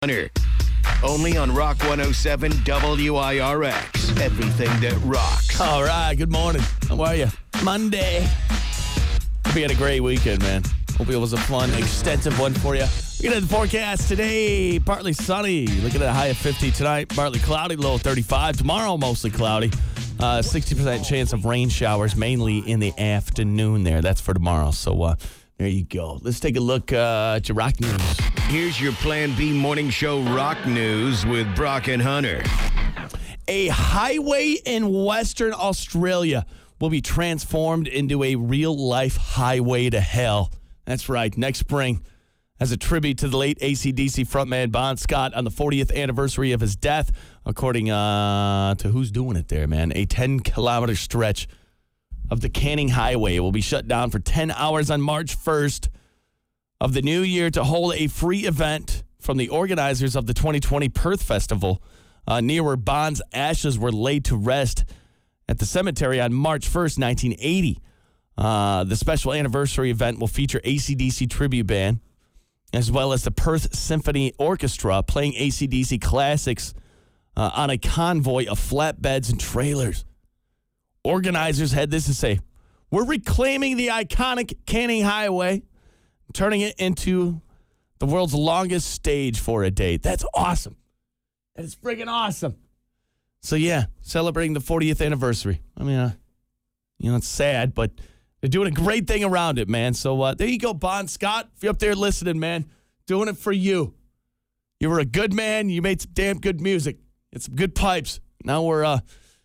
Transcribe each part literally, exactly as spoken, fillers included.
Hunter. Only on Rock one oh seven W I R X. Everything that rocks. All right, good morning. How are you? Monday. Hope you had a great weekend, man. Hope it was a fun, extensive one for you. Looking at the forecast today, partly sunny. Looking at a high of fifty tonight. Partly cloudy, low of thirty-five. Tomorrow, mostly cloudy. Uh, sixty percent chance of rain showers, mainly in the afternoon there. That's for tomorrow. So uh, there you go. Let's take a look uh, at your rock news. Here's your Plan B morning show rock news with Brock and Hunter. A highway in Western Australia will be transformed into a real-life highway to hell. That's right, next spring. As a tribute to the late A C D C frontman Bon Scott on the fortieth anniversary of his death, according uh, to who's doing it there, man, a ten-kilometer stretch of the Canning Highway will be shut down for ten hours on March first of the new year to hold a free event from the organizers of the twenty twenty Perth Festival uh, near where Bon's ashes were laid to rest at the cemetery on March first, nineteen eighty. Uh, the special anniversary event will feature A C D C tribute band as well as the Perth Symphony Orchestra playing A C D C classics uh, on a convoy of flatbeds and trailers. Organizers had this to say: "We're reclaiming the iconic Canning Highway, turning it into the world's longest stage for a date." That's awesome. That is friggin' awesome. So, yeah, celebrating the fortieth anniversary. I mean, uh, you know, it's sad, but they're doing a great thing around it, man. So, uh, there you go, Bon Scott. If you're up there listening, man, doing it for you. You were a good man. You made some damn good music. It's some good pipes. Now we're, uh,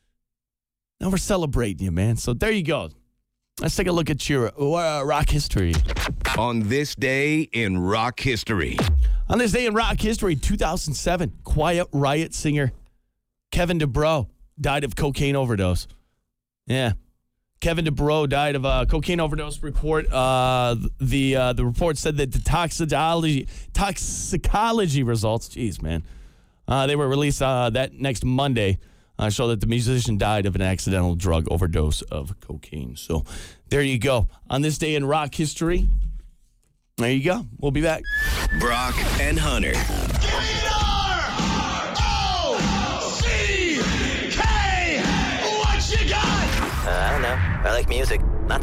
now we're celebrating you, man. So, there you go. Let's take a look at your uh, rock history. On this day in rock history. On this day in rock history, two thousand seven, Quiet Riot singer Kevin DuBrow died of cocaine overdose. Yeah. Kevin DuBrow died of a cocaine overdose report. Uh, the uh, the report said that the toxicology toxicology results, geez, man, uh, they were released uh, that next Monday. Uh, show that the musician died of an accidental drug overdose of cocaine. So there you go. On this day in rock history, there you go. We'll be back. Brock and Hunter. Give me an R O C K. What you got? Uh, I don't know. I like music. Not